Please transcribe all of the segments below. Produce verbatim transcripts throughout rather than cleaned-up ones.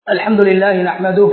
الحمد لله نحمده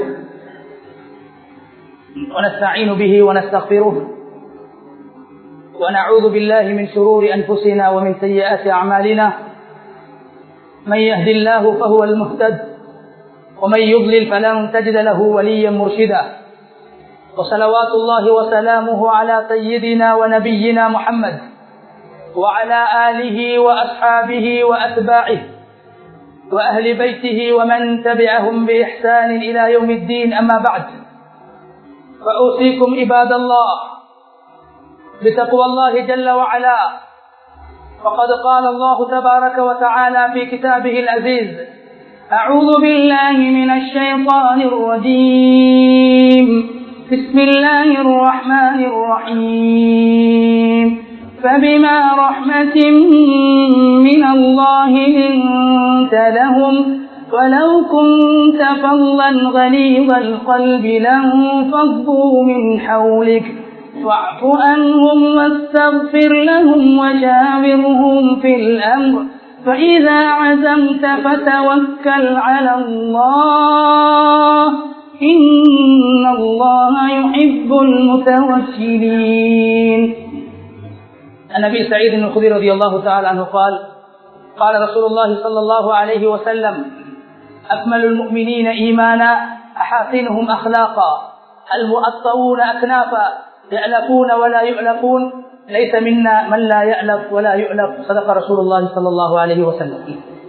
ونستعين به ونستغفره ونعوذ بالله من شرور أنفسنا ومن سيئات أعمالنا. من يهد الله فهو المهتد ومن يضلل فلن تجد له وليا مرشدا. وصلوات الله وسلامه على سيدنا ونبينا محمد وعلى آله وأصحابه وأتباعه وأهل بيته ومن تبعهم بإحسان إلى يوم الدين. أما بعد، فأوصيكم عباد الله بتقوى الله جل وعلا. فقد قال الله تبارك وتعالى في كتابه العزيز: أعوذ بالله من الشيطان الرجيم، بسم الله الرحمن الرحيم. فبما رحمة من الله لنت لهم ولو كنت فظا غليظ القلب لانفضوا من حولك فاعف عنهم واستغفر لهم وشاورهم في الأمر فإذا عزمت فتوكل على الله إن الله يحب المتوكلين. النبي سعيد الخدري رضي الله تعالى عنه قال: قال رسول الله صلى الله عليه وسلم: أكمل المؤمنين إيمانا أحاسنهم أخلاقا المؤطؤون أكنافا يألفون ولا يؤلفون ليس منا من لا يألف ولا يؤلف. صدق رسول الله صلى الله عليه وسلم.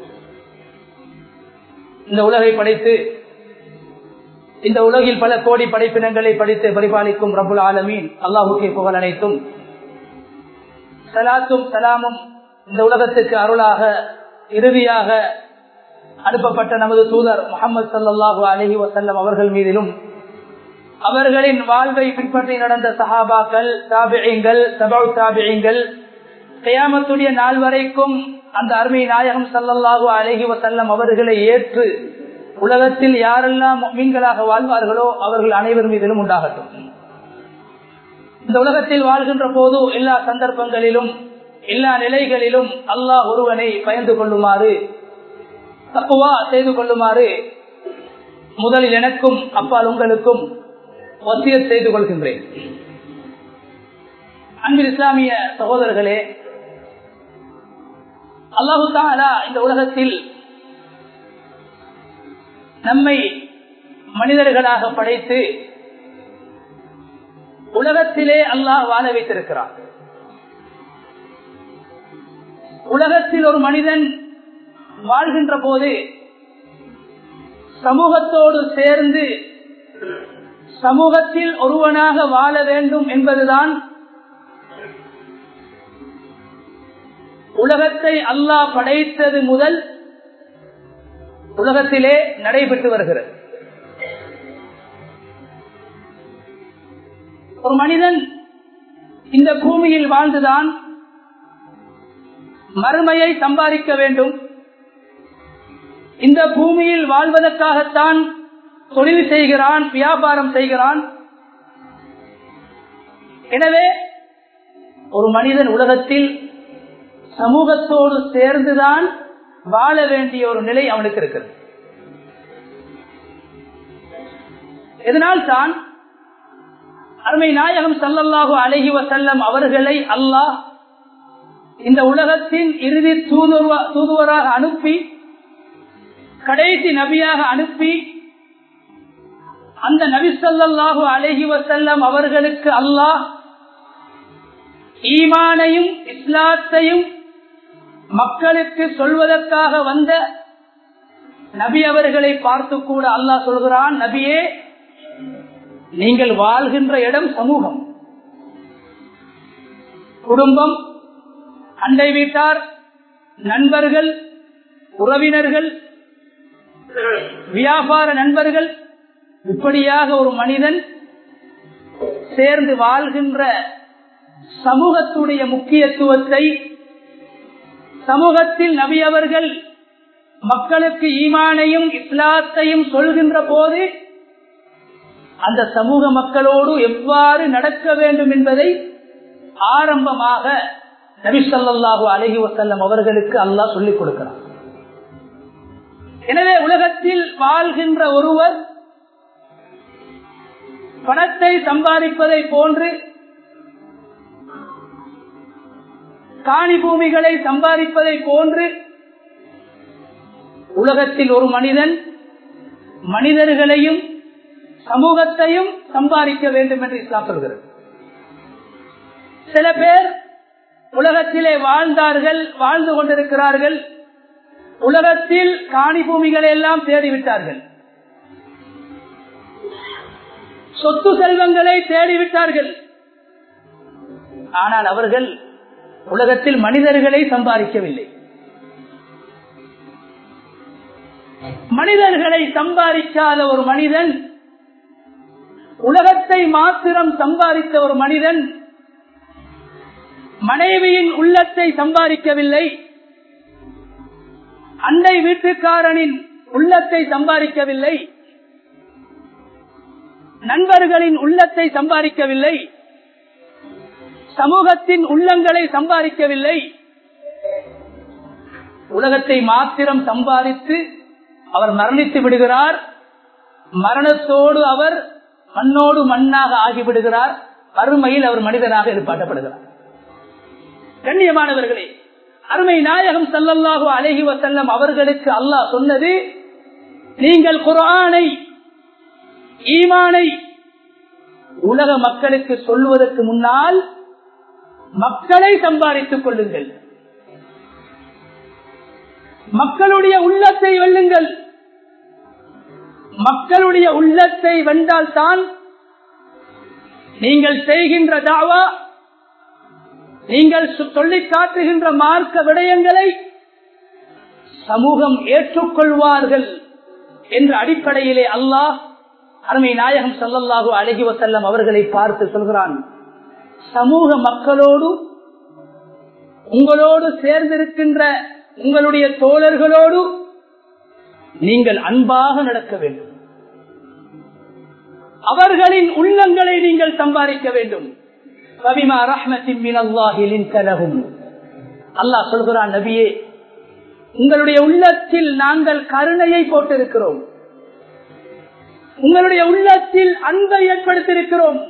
இந்த உலகை படைத்து இந்த உலகில் பல கோடி படைப்பினங்களை படைத்து பரிபாலிக்கும் ரப்புல் ஆலமீன் அல்லாஹ்வுக்கே புகழ் அனைத்தும். சலாத்தும் சலாமும் இந்த உலகத்துக்கு அருளாக இறுதியாக அனுப்பப்பட்ட நமது தூதர் முஹம்மது ஸல்லல்லாஹு அலைஹி வஸல்லம் அவர்கள் மீதிலும் அவர்களின் வாழ்வை பின்பற்றி நடந்த சஹாபாக்கள், தாபிஈன்கள், தபஉ தாபிஈன்கள், கியாமத்துடைய நாள் வரைக்கும் அந்த அருமை நாயகம் ஸல்லல்லாஹு அலைஹி வஸல்லம் அவர்களை ஏற்று உலகத்தில் யாரெல்லாம் முஃமின்களாக வாழ்வார்களோ அவர்கள் அனைவர் மீதிலும் உண்டாகட்டும். இந்த உலகத்தில் வாழ்கின்ற போது எல்லா சந்தர்ப்பங்களிலும் எல்லா நிலைகளிலும் அல்லாஹ் ஒருவனை பயந்து கொள்ளுமாறு, தக்வா செய்து கொள்ளுமாறு முதலில் எனக்கும் அப்பால் உங்களுக்கும் வசியத் செய்து கொள்கின்றேன். அன்பில் இஸ்லாமிய சகோதரர்களே, அல்லாஹு தஆலா இந்த உலகத்தில் நம்மை மனிதர்களாக படைத்து உலகத்திலே அல்லாஹ் வாழ வைத்திருக்கிறார். உலகத்தில் ஒரு மனிதன் வாழ்கின்ற போது சமூகத்தோடு சேர்ந்து சமூகத்தில் ஒருவனாக வாழ வேண்டும் என்பதுதான் உலகத்தை அல்லாஹ் படைத்தது முதல் உலகத்திலே நடைபெற்று வருகிறது. ஒரு மனிதன் இந்த பூமியில் வாழ்ந்துதான் மறுமையை சம்பாதிக்க வேண்டும். இந்த பூமியில் வாழ்வதற்காகத்தான் தொழில் செய்கிறான், வியாபாரம் செய்கிறான். எனவே ஒரு மனிதன் உலகத்தில் சமூகத்தோடு சேர்ந்துதான் வாழ வேண்டிய ஒரு நிலை அவனுக்கு இருக்கிறது. இதனால் தான் அருமை நாயகம் ஸல்லல்லாஹு அலைஹி வஸல்லம் அவர்களை அல்லாஹ் இந்த உலகத்தின் இறுதி தூதுவராக அனுப்பி, கடைசி நபியாக அனுப்பி, அந்த நபி ஸல்லல்லாஹு அலைஹி வஸல்லம் அவர்களுக்கு அல்லாஹ் ஈமானையும் இஸ்லாத்தையும் மக்களுக்கு சொல்வதற்காக வந்த நபி அவர்களை பார்த்து கூட அல்லாஹ் சொல்கிறான்: நபியே, நீங்கள் வாழ்கின்ற இடம் சமூகம், குடும்பம், அண்டை வீட்டார், நண்பர்கள், உறவினர்கள், வியாபார நண்பர்கள், இப்படியாக ஒரு மனிதன் சேர்ந்து வாழ்கின்ற சமூகத்துடைய முக்கியத்துவத்தை சமூகத்தில் நபி அவர்கள் மக்களுக்கு ஈமானையும் இஸ்லாத்தையும் சொல்கின்ற போது அந்த சமூக மக்களோடு எவ்வாறு நடக்க வேண்டும் என்பதை ஆரம்பமாக நபி ஸல்லல்லாஹு அலைஹி வஸல்லம் அவர்களுக்கு அல்லாஹ் சொல்லிக் கொடுக்கிறார். எனவே உலகத்தில் வாழ்கின்ற ஒருவர் பணத்தை சம்பாதிப்பதை போன்று, காணி பூமிகளை சம்பாதிப்பதை போன்று உலகத்தில் ஒரு மனிதன் மனிதர்களையும் சமூகத்தையும் சம்பாதிக்க வேண்டும் என்று இஸ்லாம் சொல்கிறது. சில பேர் உலகத்திலே வாழ்ந்தார்கள், வாழ்ந்து கொண்டிருக்கிறார்கள், உலகத்தில் காணி பூமிகளை எல்லாம் தேடிவிட்டார்கள், சொத்து செல்வங்களை தேடிவிட்டார்கள். ஆனால் அவர்கள் உலகத்தில் மனிதர்களை சம்பாதிக்கவில்லை. மனிதர்களை சம்பாதிக்காத ஒரு மனிதன், உலகத்தை மாத்திரம் சம்பாதித்த ஒரு மனிதன் மனைவியின் உள்ளத்தை சம்பாதிக்கவில்லை, அண்டை வீட்டுக்காரனின் உள்ளத்தை சம்பாதிக்கவில்லை, நண்பர்களின் உள்ளத்தை சம்பாதிக்கவில்லை, சமூகத்தின் உள்ளங்களை சம்பாதிக்கவில்லை, உலகத்தை மாத்திரம் சம்பாதித்து அவர் மரணித்து விடுகிறார். மரணத்தோடு அவர் மண்ணோடு மண்ணாக ஆகிவிடுகிறார். அருமையில் அவர் மனிதனாக எழுப்பாட்டப்படுகிறார். கண்ணியமானவர்களே, அருமை நாயகம் ஸல்லல்லாஹு அலைஹி வஸல்லம் அவர்களுக்கு அல்லாஹ் சொன்னது, நீங்கள் குர்ஆனை, ஈமானை உலக மக்களுக்கு சொல்வதற்கு முன்னால் மக்களை சம்பாதித்துக் கொள்ளுங்கள், மக்களுடைய உள்ளத்தை வெல்லுங்கள். மக்களுடைய உள்ளத்தை வென்றால் தான் நீங்கள் செய்கின்ற தாவா, நீங்கள் சொல்லிக் காட்டுகின்ற மார்க்க விடயங்களை சமூகம் ஏற்றுக்கொள்வார்கள் என்ற அடிப்படையிலே அல்லாஹ் அருமை நாயகம் ஸல்லல்லாஹு அலைஹி வஸல்லம் அவர்களை பார்த்து சொல்கிறான், சமூக மக்களோடு, உங்களோடு சேர்ந்திருக்கின்ற உங்களுடைய தோழர்களோடு நீங்கள் அன்பாக நடக்க வேண்டும், அவர்களின் உள்ளங்களை நீங்கள் சம்பாதிக்க வேண்டும். அல்லாஹ் சொல்கிறான், நபியே, உங்களுடைய உள்ளத்தில் நாங்கள் கருணையை போட்டிருக்கிறோம், உங்களுடைய உள்ளத்தில் அன்பை ஏற்படுத்தியிருக்கிறோம்.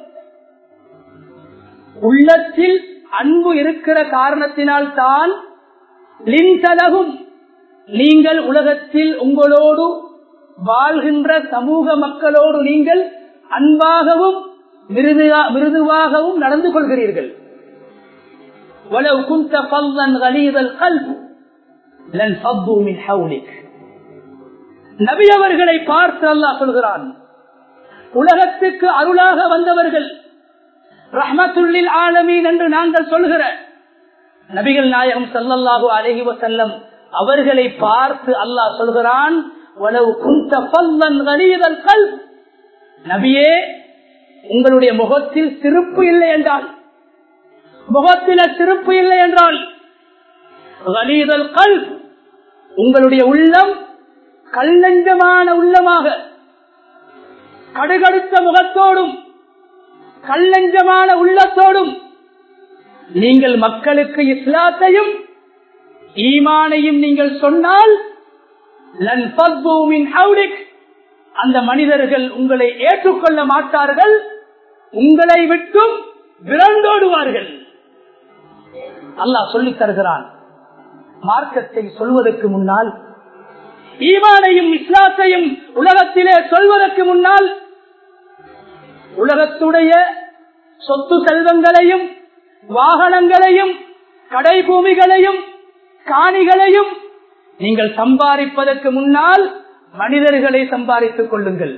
உள்ளத்தில் அன்பு இருக்கிற காரணத்தினால் தான் லின்தலகும், நீங்கள் உலகத்தில் உங்களோடு வாழ்கின்ற சமூக மக்களோடு நீங்கள் அன்பாகவும் மிருதுவாகவும் நடந்து கொள்கிறீர்கள். வலவ் குன்த ஃபல்லன் கலீதல் கல்ப் லன் ஃபத்து மின் ஹவ்லிக். நபி அவர்களை பார்த்து அல்லாஹ் சொல்கிறான், உலகத்துக்கு அருளாக வந்தவர்கள், ரஹ்மத்துல்லில் ஆலமீன் என்று நாங்கள் சொல்கிற நபிகள் நாயகம் ஸல்லல்லாஹு அலைஹி வஸல்லம் அவர்களை பார்த்து அல்லாஹ் சொல்கிறான், வலவ் குன்த ஃபல்லன் கலீதல் கல்ப், நபியே, உங்களுடைய முகத்தில் சிரிப்பு இல்லை என்றால், முகத்தில சிரிப்பு இல்லை என்றால், கலீதல் கல்ப், உங்களுடைய உள்ளம் கல்லஞ்சமான உள்ளமாக, கடுகடுத்த முகத்தோடும் கல்லஞ்சமான உள்ளத்தோடும் நீங்கள் மக்களுக்கு இஸ்லாத்தையும் ஈமானையும் நீங்கள் சொன்னால், லன் ஃபத்து மின் ஹவ்லிக், அந்த மனிதர்கள் உங்களை ஏற்றுக்கொள்ள மாட்டார்கள், உங்களை விட்டும் விரண்டோடுவார்கள். அல்லாஹ் சொல்லித் தருகிறான், மார்க்கத்தை சொல்வதற்கு முன்னால், ஈமானையும் இஸ்லாத்தையும் உலகத்திலே சொல்வதற்கு முன்னால், உலகத்துடைய சொத்து செல்வங்களையும் வாகனங்களையும் கடை பூமிகளையும் காணிகளையும் நீங்கள் சம்பாதிப்பதற்கு முன்னால் மனிதர்களை சம்பாதித்துக் கொள்ளுங்கள்,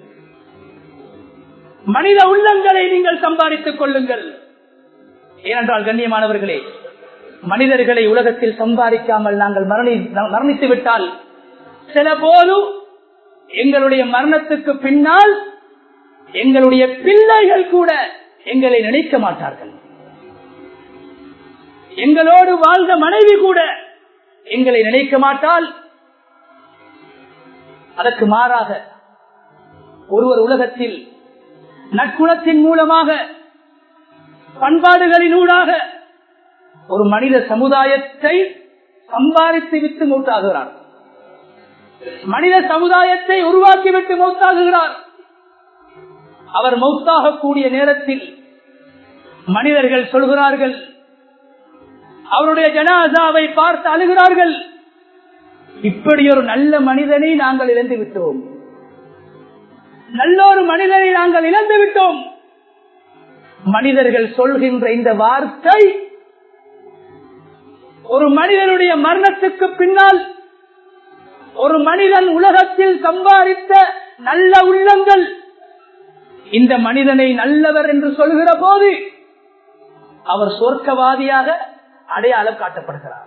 மனித உள்ளங்களை நீங்கள் சம்பாதித்துக் கொள்ளுங்கள். ஏனென்றால் கண்ணியமானவர்களே, மனிதர்களை உலகத்தில் சம்பாதிக்காமல் நாங்கள் மரணித்து விட்டால், சில போது எங்களுடைய மரணத்துக்கு பின்னால் எங்களுடைய பிள்ளைகள் கூட எங்களை நினைக்க மாட்டார்கள், எங்களோடு வாழ்ந்த மனைவி கூட எங்களை நினைக்க மாட்டால். அதற்கு மாறாக ஒருவர் உலகத்தில் நற்குணத்தின் மூலமாக, பண்பாடுகளினூடாக ஒரு மனித சமுதாயத்தை சம்பாதித்து விட்டு மூட்டாகிறார். மனித சமுதாயத்தை உருவாக்கிவிட்டு மௌத்தாகுகிறார். அவர் மௌத்தாகக்கூடிய நேரத்தில் மனிதர்கள் சொல்கிறார்கள், அவருடைய ஜனாசாவை பார்த்து அழுகிறார்கள், இப்படி ஒரு நல்ல மனிதனை நாங்கள் இழந்து விட்டோம், நல்ல ஒரு மனிதனை நாங்கள் இழந்து விட்டோம். மனிதர்கள் சொல்கின்ற இந்த வார்த்தை ஒரு மனிதனுடைய மரணத்துக்கு பின்னால் ஒரு மனிதன் உலகத்தில் சம்பாதித்த நல்ல உள்ளங்கள் இந்த மனிதனை நல்லவர் என்று சொல்கிற போது அவர் சொர்க்கவாதியாக அடையாளம் காட்டப்படுகிறார்.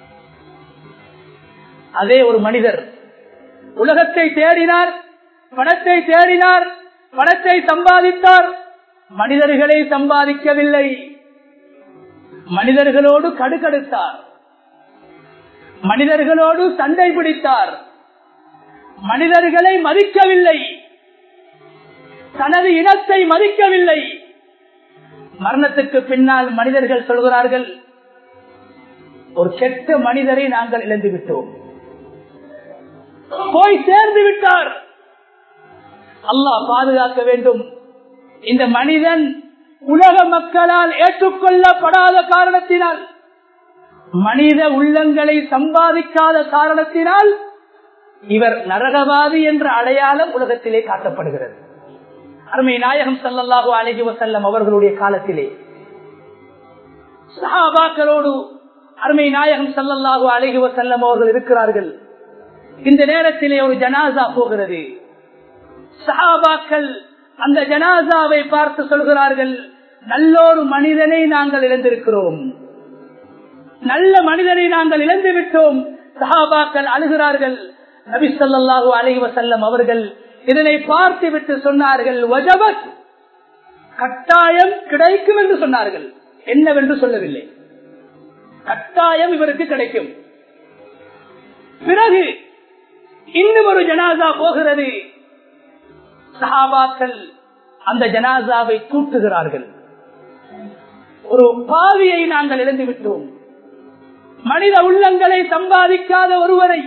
அதே ஒரு மனிதர் உலகத்தை தேடினார், பணத்தை தேடினார், பணத்தை சம்பாதித்தார், மனிதர்களை சம்பாதிக்கவில்லை, மனிதர்களோடு கடுகடுத்தார், மனிதர்களோடு சண்டை பிடித்தார், மனிதர்களை மதிக்கவில்லை, தனது இனத்தை மதிக்கவில்லை. மரணத்துக்கு பின்னால் மனிதர்கள் சொல்கிறார்கள், ஒரு கெட்ட மனிதரை நாங்கள் இழந்து விட்டோம், போய் சேர்ந்து விட்டார். அல்லாஹ் பாதுகாக்க வேண்டும். இந்த மனிதன் உலக மக்களால் ஏற்றுக்கொள்ளப்படாத காரணத்தினால், மனித உள்ளங்களை சம்பாதிக்காத காரணத்தினால் இவர் நரகவாதி என்ற அடையாளம் உலகத்திலே காட்டப்படுகிறது. அருமை நாயகம் ஸல்லல்லாஹு அலைஹி வஸல்லம் அவர்களுடைய காலத்திலே சஹாபாக்களோடு அருமை நாயகம் ஸல்லல்லாஹு அலைஹி வஸல்லம் அவர்கள் இருக்கிறார்கள். இந்த நேரத்திலே ஒரு ஜனாசா போகிறது. சஹாபாக்கள் அந்த ஜனாசாவை பார்த்து சொல்கிறார்கள், நல்லொரு மனிதனை நாங்கள் இழந்திருக்கிறோம், நல்ல மனிதனை நாங்கள் இழந்து விட்டோம். சஹாபாக்கள் அழுகிறார்கள். நபி ஸல்லல்லாஹு அலைஹி வஸல்லம் அவர்கள் இதனை பார்த்து விட்டு சொன்னார்கள், வஜபத், கட்டாயம் கிடைக்கும் என்று சொன்னார்கள். என்னவென்று சொல்லவில்லை, கட்டாயம் இவருக்கு கிடைக்கும். பிறகு இன்னும் ஒரு ஜனாசா போகிறது. சஹாபாக்கள் அந்த ஜனாசாவை கூட்டுகிறார்கள். ஒரு பாவியை நாங்கள் இழந்து விட்டோம், மனித உள்ளங்களை சம்பாதிக்காத ஒருவரை,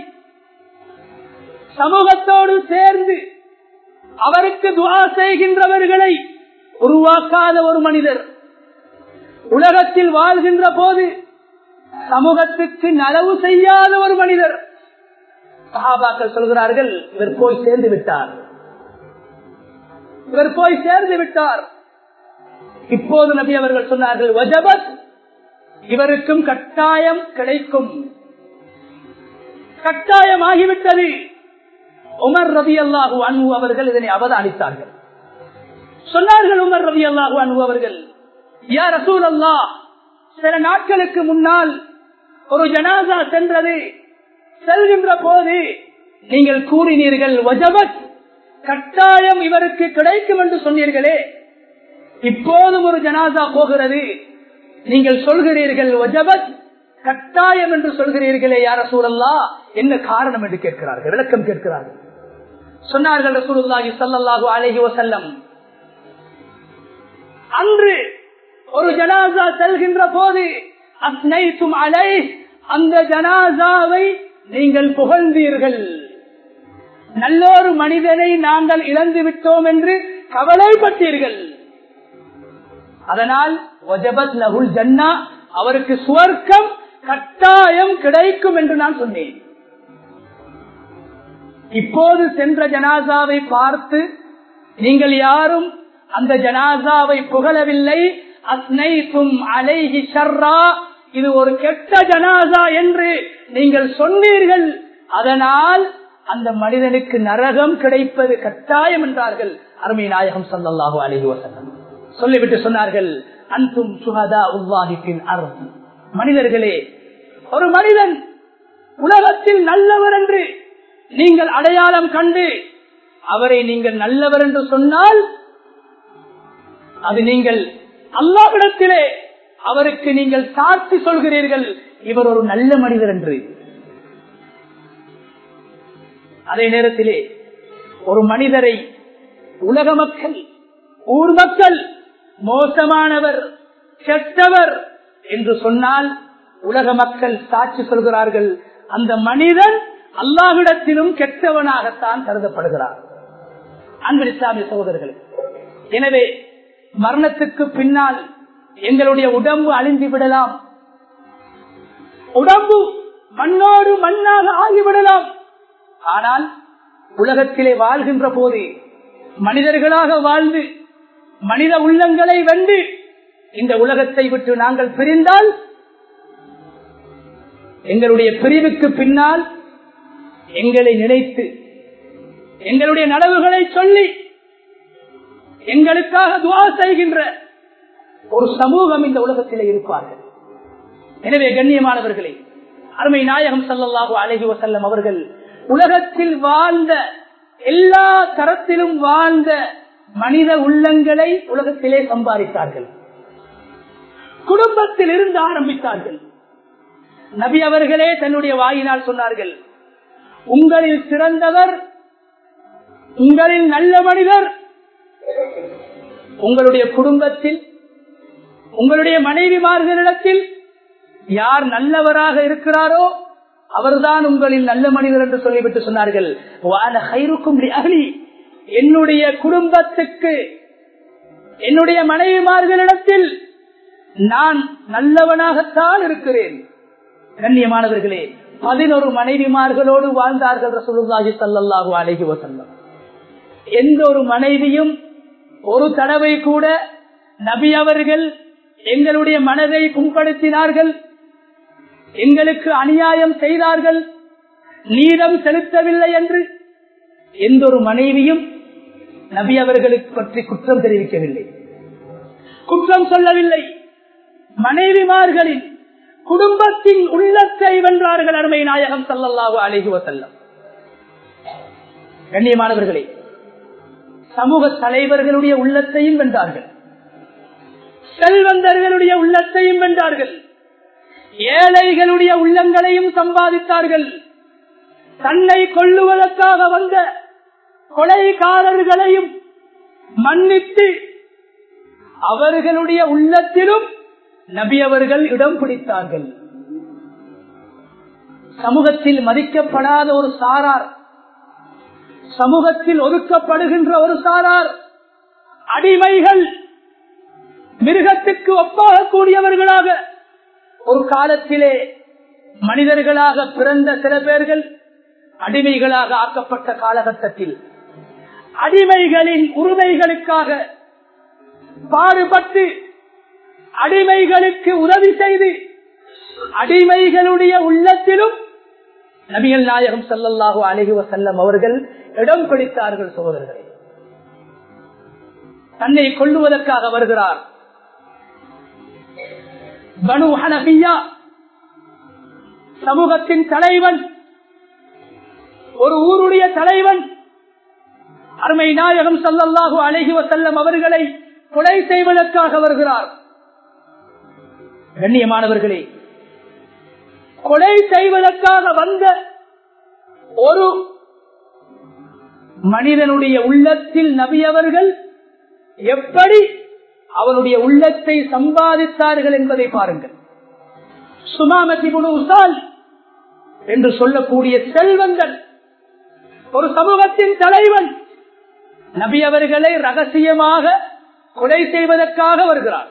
சமூகத்தோடு சேர்ந்து அவருக்கு துஆ செய்கின்றவர்களை உருவாக்காத ஒரு மனிதர், உலகத்தில் வாழ்கின்ற போது சமூகத்துக்கு நலவு செய்யாத ஒரு மனிதர். சஹாபாக்கள் சொல்கிறார்கள், இவர் போய் சேர்ந்து விட்டார், இவர் போய் சேர்ந்து விட்டார். இப்போது நபி அவர்கள் சொன்னார்கள், வஜபத், இவருக்கும் கட்டாயம் கிடைக்கும், கட்டாயமாகிவிட்டது. உமர் ரலியல்லாஹு அன்ஹு அவர்கள் இதனை அவதானித்தார்கள். சொன்னார்கள் உமர் ரலியல்லாஹு அன்ஹு அவர்கள், யா ரசூலல்லாஹ், சில நாட்களுக்கு முன்னால் ஒரு ஜனாசா சென்றது, செல்கின்ற போது நீங்கள் கூறினீர்கள் வஜபத், கட்டாயம் இவருக்கு கிடைக்கும் என்று சொன்னீர்களே, இப்போதும் ஒரு ஜனாசா போகிறது, நீங்கள் சொல்கிறீர்கள் வஜபத், கட்டாயம் என்று சொல்கிறீர்களே, யா ரசூலல்லாஹ், என்ன காரணம் என்று கேட்கிறார்கள், விளக்கம் கேட்கிறார்கள். சொன்னார்கள் ரசூலுல்லாஹி ஸல்லல்லாஹு அலைஹி வஸல்லம், அன்று ஒரு ஜனாசா செல்கின்ற போது அஸ்னைதும் அலைஹி, அந்த ஜனாசாவை நீங்கள் புகழ்ந்தீர்கள், நல்லொரு மனிதனை நாங்கள் இழந்து விட்டோம் என்று கவலைப்பட்டீர்கள், அதனால் வஜபத் லஹுல் ஜன்னா, அவருக்கு சுவர்க்கம் கட்டாயம் கிடைக்கும் என்று நான் சொன்னேன். இப்போது சென்ற ஜனாசாவை பார்த்து நீங்கள் யாரும் அந்த ஜனாசாவை புகழவில்லை, அஸ்னைதும் அலைஹி ஷர்ரா, இது ஒரு கெட்ட ஜனாசா என்று நீங்கள் சொன்னீர்கள், அதனால் அந்த மனிதனுக்கு நரகம் கிடைப்பது கட்டாயம் என்றார்கள் அருமை நாயகம் ஸல்லல்லாஹு அலைஹி வஸல்லம். சொல்லிவிட்டு சொன்னார்கள், அன்தும் ஷுஹதாஉல்லாஹி ஃபில் அர்த், மனிதர்களே, ஒரு மனிதன் உலகத்தில் நல்லவர் என்று நீங்கள் அடையாளம் கண்டு அவரை நீங்கள் நல்லவர் என்று சொன்னால், அது நீங்கள் அல்லாஹ்விடத்திலே அவருக்கு நீங்கள் சாட்சி சொல்கிறீர்கள், இவர் ஒரு நல்ல மனிதர் என்று. அதே நேரத்திலே ஒரு மனிதரை உலக மக்கள், ஊர் மக்கள் மோசமானவர், கெட்டவர் என்று சொன்னால் உலக மக்கள் சாட்சி சொல்கிறார்கள், அந்த மனிதன் அல்லாஹ்விடத்திலும் கெட்டவனாகத்தான் கருதப்படுகிறார். அன்பு இஸ்லாமிய சகோதரர்களே, எனவே மரணத்துக்கு பின்னால் எங்களுடைய உடம்பு அழிந்து விடலாம், உடம்பு மண்ணோடு மண்ணாக ஆகிவிடலாம். ஆனால் உலகத்திலே வாழ்கின்ற போது மனிதர்களாக வாழ்ந்து மனித உள்ளங்களை வென்று இந்த உலகத்தை விட்டு நாங்கள் பிரிந்தால் எங்களுடைய பிரிவுக்கு பின்னால் எங்களை நினைத்து எங்களுடைய நனவுகளை சொல்லி எங்களுக்காக துஆ செய்கின்ற ஒரு சமூகம் இந்த உலகத்திலே இருப்பார்கள். எனவே கண்ணியமானவர்களே, அருமை நாயகம் ஸல்லல்லாஹு அலைஹி வஸல்லம் அவர்கள் உலகத்தில் வாழ்ந்த எல்லா தரத்திலும் வாழ்ந்த மனித உள்ளங்களை உலகத்திலே சம்பாதித்தார்கள். குடும்பத்தில் இருந்து ஆரம்பித்தார்கள். நபி அவர்களே தன்னுடைய வாயினால் சொன்னார்கள், உங்களில் சிறந்தவர், உங்களில் நல்ல மனிதர் உங்களுடைய குடும்பத்தில் உங்களுடைய மனைவிமார்களிடத்தில் யார் நல்லவராக இருக்கிறாரோ அவர்தான் உங்களில் நல்ல மனிதர் என்று சொல்லிவிட்டு சொன்னார்கள், என்னுடைய குடும்பத்துக்கு என்னுடைய மனைவிமார்களிடத்தில் நான் நல்லவனாகத்தான் இருக்கிறேன். கண்ணியமானவர்களே, பதினொரு மனைவிமார்களோடு வாழ்ந்தார்கள் ரசூலுல்லாஹி ஸல்லல்லாஹு அலைஹி வஸல்லம். எந்த ஒரு மனைவியும் ஒரு தடவை கூட நபி அவர்கள் எங்களுடைய மனதை புண்படுத்தினார்கள், எங்களுக்கு அநியாயம் செய்தார்கள், நீதம் செலுத்தவில்லை என்று எந்த ஒரு மனைவியும் நபி அவர்களுக்கு பற்றி குற்றம் தெரிவிக்கவில்லை, குற்றம் சொல்லவில்லை. மனைவிமார்களின் குடும்பத்தின் உள்ளத்தை வென்றார்கள் அருமை நாயகம் ஸல்லல்லாஹு அலைஹி வஸல்லம். கண்ணியமானவர்களே, சமூக தலைவர்களுடைய உள்ளத்தையும் வென்றார்கள், செல்வந்தர்களுடைய உள்ளத்தையும் வென்றார்கள், ஏழைகளுடைய உள்ளங்களையும் சம்பாதித்தார்கள். தன்னை கொல்லுவதற்காக வந்த கொலைகாரர்களையும் மன்னித்து அவர்களுடைய உள்ளத்திலும் நபி அவர்கள் இடம் பிடித்தார்கள். சமூகத்தில் மதிக்கப்படாத ஒரு சாரார், சமூகத்தில் ஒதுக்கப்படுகின்ற ஒரு சாரார், அடிமைகள், மிருகத்துக்கு ஒப்பாகக்கூடியவர்களாக ஒரு காலத்திலே மனிதர்களாக பிறந்த சில பேர்கள் அடிமைகளாக ஆக்கப்பட்ட காலகட்டத்தில் அடிமைகளின் உரிமைகளுக்காக பாடுபட்டு அடிமைகளுக்கு உதவி செய்து அடிமைகளுடைய உள்ளத்திலும் நபிகள் நாயகம் ஸல்லல்லாஹு அலைஹி வஸல்லம் அவர்கள் இடம் பிடித்தார்கள். சகோதரர்களே, தன்னை கொல்லுவதற்காக வருகிறார் பனு ஹனபியா, சமூகத்தின் தலைவன், ஒரு ஊருடைய தலைவன், அருமை நாயகம் ஸல்லல்லாஹு அலைஹி வஸல்லம் அவர்களை கொலை செய்வதற்காக வருகிறார். கண்ணியமானவர்களே, கொலை செய்வதற்காக வந்த ஒரு மனிதனுடைய உள்ளத்தில் நபி அவர்கள் எப்படி அவனுடைய உள்ளத்தை சம்பாதித்தார்கள் என்பதை பாருங்கள். சுமாமத் இப்னு உசால் என்று சொல்லக்கூடிய செல்வந்தன், ஒரு சமூகத்தின் தலைவன், நபி அவர்களை ரகசியமாக கொலை செய்வதற்காக வருகிறார்.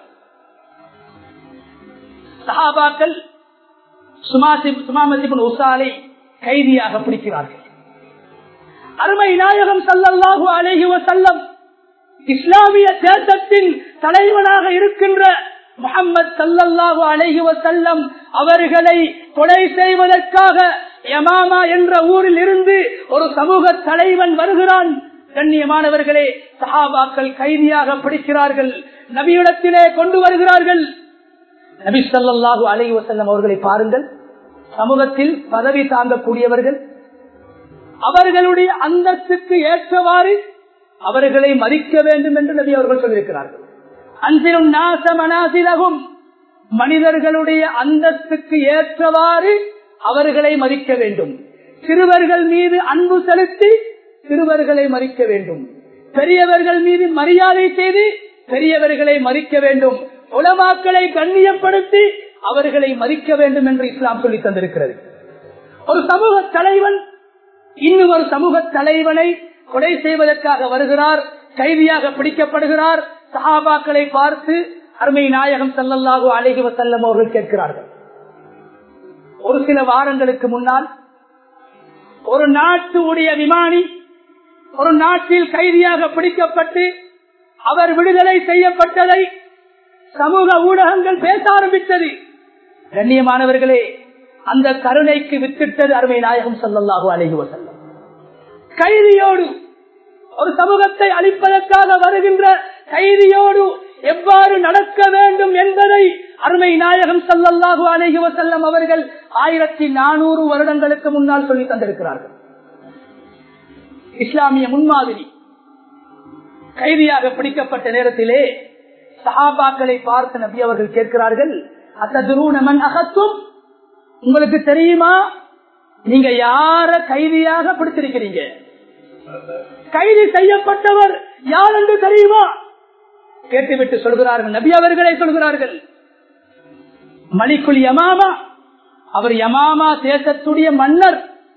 சஹாபாக்கள் சுமாமத் இப்னு உசாலை கைதியாக பிடிக்கிறார்கள். அருமை நாயகம் ஸல்லல்லாஹு அலைஹி வஸல்லம் இஸ்லாமிய தேசத்தின் தலைவனாக இருக்கின்ற முஹம்மது ஸல்லல்லாஹு அலைஹி வஸல்லம் அவர்களை கொலை செய்வதற்காக யமாமா என்ற ஊரில் இருந்து ஒரு சமூக தலைவன் வருகிறான். கண்ணியமானவர்களே, சஹாபாக்கள் கைதியாக பிடிக்கிறார்கள், நபியிடத்திலே கொண்டு வருகிறார்கள். நபி ஸல்லல்லாஹு அலைஹி வஸல்லம் அவர்களை பாருங்கள், சமூகத்தில் பதவி தாங்கக்கூடியவர்கள், அவர்களுடைய அந்தஸ்துக்கு ஏற்றவாறு அவர்களை மதிக்க வேண்டும் என்று நபி அவர்கள் சொல்லியிருக்கிறார்கள். அன்பிலும் நாச மனாசிலகும், மனிதர்களுடைய அந்தஸ்துக்கு ஏற்றவாறு அவர்களை மதிக்க வேண்டும். சிறுவர்கள் மீது அன்பு செலுத்தி சிறுவர்களை மதிக்க வேண்டும். பெரியவர்கள் மீது மரியாதை செய்து பெரியவர்களை மதிக்க வேண்டும். உலமாக்களை கண்ணியப்படுத்தி அவர்களை மதிக்க வேண்டும் என்று இஸ்லாம் சொல்லி தந்திருக்கிறது. ஒரு சமூக தலைவன் இன்னும் ஒரு சமூக தலைவனை கொலை செய்வதற்காக வருகிறார், கைதியாக பிடிக்கப்படுகிறார். சஹாபாக்களை பார்த்து அருமை நாயகம் ஸல்லல்லாஹு அலைஹி வஸல்லம் அவர்கள் கேட்கிறார்கள். ஒரு சில வாரங்களுக்கு முன்னால் ஒரு நாட்டுடைய விமானி ஒரு நாட்டில் கைதியாக பிடிக்கப்பட்டு அவர் விடுதலை செய்யப்பட்டதை சமூக ஊடகங்கள் பேச ஆரம்பித்தது. கண்ணியமானவர்களே, அந்த கருணைக்கு வித்திட்டது அருமை நாயகம் ஸல்லல்லாஹு அலைஹி வஸல்லம். கைதியோடு ஒரு சமூகத்தை அழிப்பதற்காக வருகின்ற கைதியோடு எவ்வாறு நடக்க வேண்டும் என்பதை அருமை நாயகம் ஸல்லல்லாஹு அலைஹி வஸல்லம் அவர்கள் ஆயிரத்தி நானூறு வருடங்களுக்கு முன்னால் சொல்லி தந்திருக்கிறார்கள். இஸ்லாமிய முன்மாதிரி. கைதியாக பிடிக்கப்பட்ட நேரத்திலே சஹாபாக்களை பார்த்து நபி அவர்கள் கேட்கிறார்கள், அத்ததுரூன மன் அகத்தும், உங்களுக்கு தெரியுமா நீங்க யார கைதியாக பிடித்திருக்கிறீங்க? கைது செய்யப்பட்டவர் யார் என்று தெரியுமா? கேட்டுவிட்டு சொல்கிறார்கள், நபி அவர்களை சொல்கிறார்கள், மலிக்குல் யமாமா, அவர் யமாமா தேசத்துடைய மன்னர்.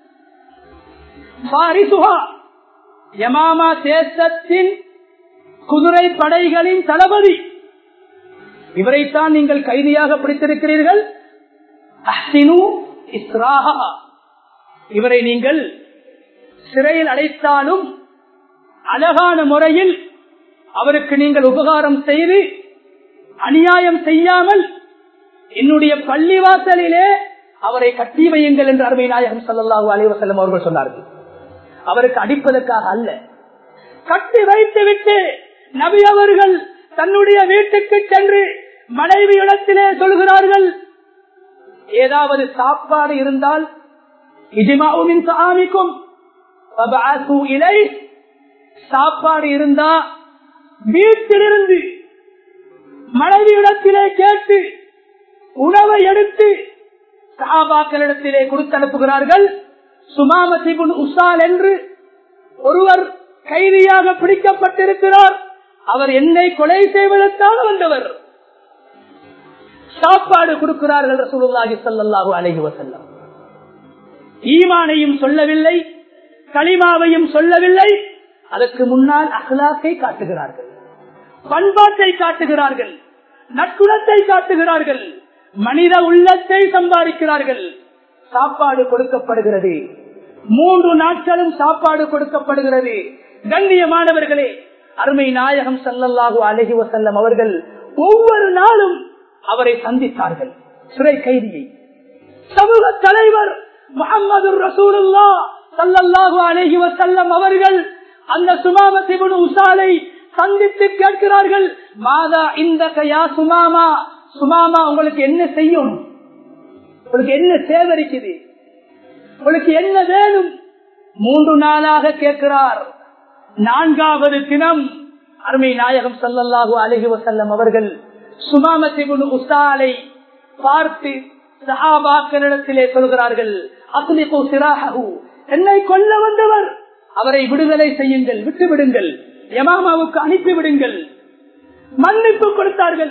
பாரிசுஹா, யமாமா தேசத்தின் குதிரை படைகளின் தளபதி. இவரைத்தான் நீங்கள் கைதியாக பிடித்திருக்கிறீர்கள். அஹ்சினு இஸ்ராஹா, இவரை நீங்கள் சிறையில் அடைத்தாலும் அழகான முறையில் அவருக்கு நீங்கள் உபகாரம் செய்து அநியாயம் செய்யாமல் என்னுடைய பள்ளிவாசலிலே அவரை கட்டி வையுங்கள் என்று அருமை நாயகம் ஸல்லல்லாஹு அலைஹி வஸல்லம் அவர்கள் சொன்னார்கள். அவருக்கு அடிப்பதற்காக அல்ல, கட்டி வைத்து விட்டு நபி அவர்கள் தன்னுடைய வீட்டுக்கு சென்று மனைவி இடத்திலே சொல்கிறார்கள், ஏதாவது சாப்பாடு இருந்தால் இஜ்மாஉமின் தஆமிக்கும் ஃபபஅஸு இலை, சாப்பாடு இருந்தா வீட்டிலிருந்து மனைவி இடத்திலே கேட்டு உணவை எடுத்து சஹாபாக்களிடத்திலே கொடுத்து அனுப்புகிறார்கள். சுமாமத் இப்னு உஸால் என்று ஒருவர் கைதியாக பிடிக்கப்பட்டிருக்கிறார். அவர் என்னை கொலை செய்வதற்காக வந்தவர். சாப்பாடு கொடுக்கிறார்கள் ரசூலுல்லாஹி ஸல்லல்லாஹு அலைஹி வஸல்லம். ஈமானையும் சொல்லவில்லை, கலிமாவையும் சொல்லவில்லை, அதற்கு முன்னால் அஹ்லாக்கை காட்டுகிறார்கள், பண்பாட்டை காட்டுகிறார்கள், நற்குணத்தை காட்டுகிறார்கள், மனித உள்ளத்தை சம்பாதிக்கிறார்கள். சாப்பாடு கொடுக்கப்படுகிறது, மூன்று நாட்களும் சாப்பாடு கொடுக்கப்படுகிறது. கண்ணியமானவர்களே, அருமை நாயகம் ஸல்லல்லாஹு அலைஹி வஸல்லம் அவர்கள் ஒவ்வொரு நாளும் அவரை சந்தித்தார்கள். சிறை கைதியை சமூக தலைவர் முஹம்மது ரசூலுல்லாஹ் ஸல்லல்லாஹு அலைஹி வஸல்லம் அவர்கள் அந்த சுமாமத் இப்னு உஸாலை சந்தித்து கேட்கிறார்கள், மாதா இந்தக யா சுமாமா, சுமாமா உங்களுக்கு என்ன செய்யும், உங்களுக்கு என்ன சேவரிக்குது, உங்களுக்கு என்ன வேணும்? மூன்று நாளாக கேட்கிறார். நான்காவது தினம் அருமை நாயகம் ஸல்லல்லாஹு அலைஹி வஸல்லம் அவர்கள் சுமாமத் இப்னு உஸாலை பார்த்து சஹாபாக்களிடத்திலே சொல்கிறார்கள், அஸ்லிகு சிராஹு, என்னை கொல்ல வந்தவர், அவரை விடுதலை செய்யுங்கள், விட்டு விடுங்கள், யமாமாவுக்கு அனுப்பிவிடுங்கள். மன்னிப்பு கொடுத்தார்கள்.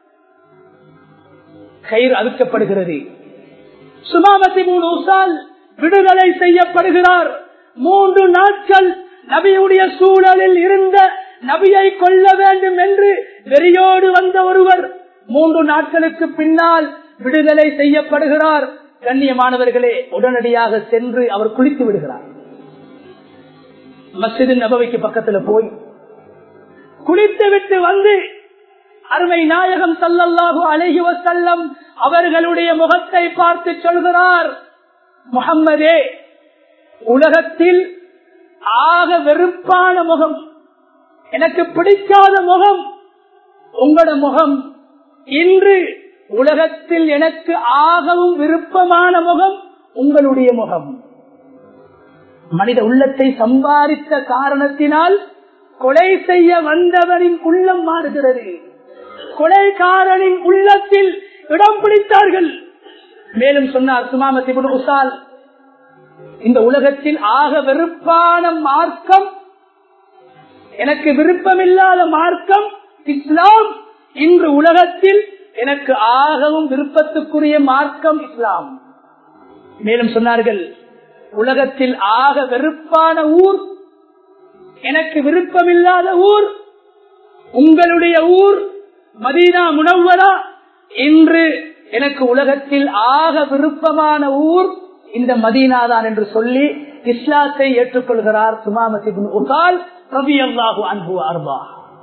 கயிறு அவிழ்க்கப்படுகிறது. சுமாமத் இப்னு உஸால் விடுதலை செய்யப்படுகிறார். மூன்று நாட்கள் நபியுடைய சூழலில் இருந்த நபியை கொல்ல வேண்டும் என்று வெறியோடு வந்த ஒருவர் மூன்று நாட்களுக்கு பின்னால் விடுதலை செய்யப்படுகிறார். கண்ணியமானவர்களே, உடனடியாக சென்று அவர் குளித்து விடுகிறார். மஸ்ஜித் நபவிக்கு பக்கத்துல போய் குளித்து விட்டு வந்து அருமை நாயகம் ஸல்லல்லாஹு அலைஹி வஸல்லம் அவர்களுடைய முகத்தை பார்த்து சொல்கிறார், முஹம்மதே, உலகத்தில் ஆக வெறுப்பான முகம், எனக்கு பிடிக்காத முகம் உங்களோட முகம். இன்று உலகத்தில் எனக்கு ஆகவும் விருப்பமான முகம் உங்களுடைய முகம். மனித உள்ளத்தை சம்பாதித்த காரணத்தினால் கொலை செய்ய வந்தவரின் உள்ளம் மாறுகிறது. கொலைகாரனின் உள்ளத்தில் இடம் பிடித்தார்கள். மேலும் சொன்னார் சுமாமத் இப்னு உஸால், இந்த உலகத்தில் ஆக வெறுப்பான மார்க்கம், எனக்கு விருப்பமில்லாத மார்க்கம் இஸ்லாம். இன்று உலகத்தில் எனக்கு ஆகவும் விருப்பத்துக்குரிய மார்க்கம் இஸ்லாம். மேலும் சொன்னார்கள், உலகத்தில் ஆக வெறுப்பான ஊர், எனக்கு விருப்பமில்லாத ஊர் உங்களுடைய ஊர் மதீனா முனவ்வரா. இன்று எனக்கு உலகத்தில் ஆக விருப்பமான ஊர் இந்த மதீனாதான் என்று சொல்லி இஸ்லாத்தை ஏற்றுக்கொள்கிறார் சுமாமத் இப்னு உகால் ரலியல்லாஹு அன்ஹு அர்தா.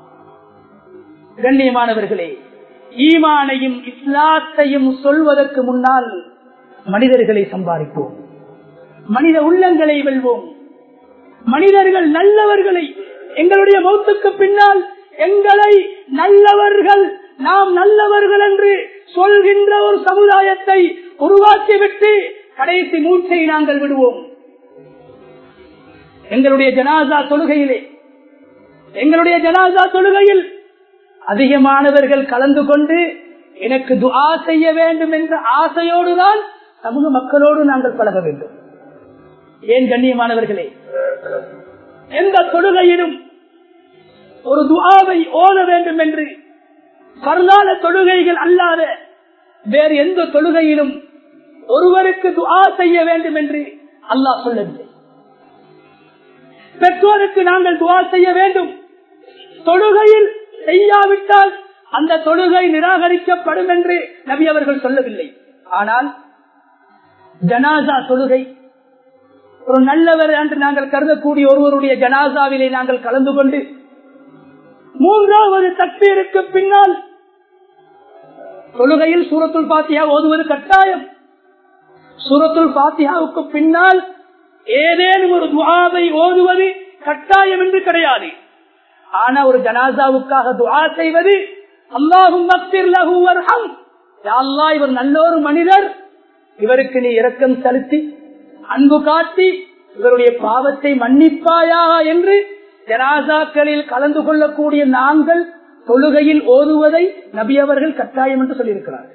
கண்ணியமானவர்களே, ஈமானையும் இஸ்லாத்தையும் சொல்வதற்கு முன்னால் மனிதர்களை சம்பாதிப்போம், மனித உள்ளங்களை வெல்வோம். மனிதர்கள் நல்லவர்களை, எங்களுடைய மௌத்துக்கு பின்னால் எங்களை நல்லவர்கள், நாம் நல்லவர்கள் என்று சொல்கின்ற ஒரு சமுதாயத்தை உருவாக்கிவிட்டு கடைசி மூச்சை நாங்கள் விடுவோம். எங்களுடைய ஜனாசா தொழுகையிலே எங்களுடைய ஜனாசா தொழுகையில் அதிகமானவர்கள் கலந்து கொண்டு எனக்கு துஆ செய்ய வேண்டும் என்ற ஆசையோடுதான் சமூக மக்களோடு நாங்கள் பழக வேண்டும். ஏன் கண்ணியமானவர்களே, எந்த தொழுகையிலும் ஒரு துஆவை ஓத வேண்டும் என்று பரலான தொழுகைகள் அல்லாத வேறு எந்த தொழுகையிலும் ஒருவருக்கு துஆ செய்ய வேண்டும் என்று அல்லாஹ் சொல்லவில்லை. பெற்றோருக்கு நாங்கள் துஆ செய்ய வேண்டும், தொழுகையில் செய்யாவிட்டால் அந்த தொழுகை நிராகரிக்கப்படும் என்று நபி அவர்கள் சொல்லவில்லை. ஆனால் ஜனாசா தொழுகை, ஒரு நல்லவர் என்று நாங்கள் கருதக்கூடிய ஒருவருடைய ஜனாசாவிலே நாங்கள் கலந்து கொண்டு மூன்றாவது தக்பீருக்கு பின்னால் தொழுகையில் சூரத்துல் ஃபாத்திஹா ஓதுவது கட்டாயம். சூரத்துல் ஃபாத்திஹாவுக்கு பின்னால் ஏதேனும் ஒரு துஆவை ஓதுவது கட்டாயம் என்று கிடையாது. ஆனா ஒரு ஜனாசாவுக்காக துஆ செய்வது, அல்லாஹும்ம ஃபிர் லஹு வர்ஹம், யா அல்லாஹ் இவர் நல்ல ஒரு மனிதர், இவருக்கு நீ இரக்கம் செலுத்தி அன்பு காட்டி இவருடைய பாவத்தை மன்னிப்பாயா என்று ஜனாசாக்களில் கலந்து கொள்ளக்கூடிய நாங்கள் தொழுகையில் ஓதுவதை நபி அவர்கள் கட்டாயம் என்று சொல்லியிருக்கிறார்கள்.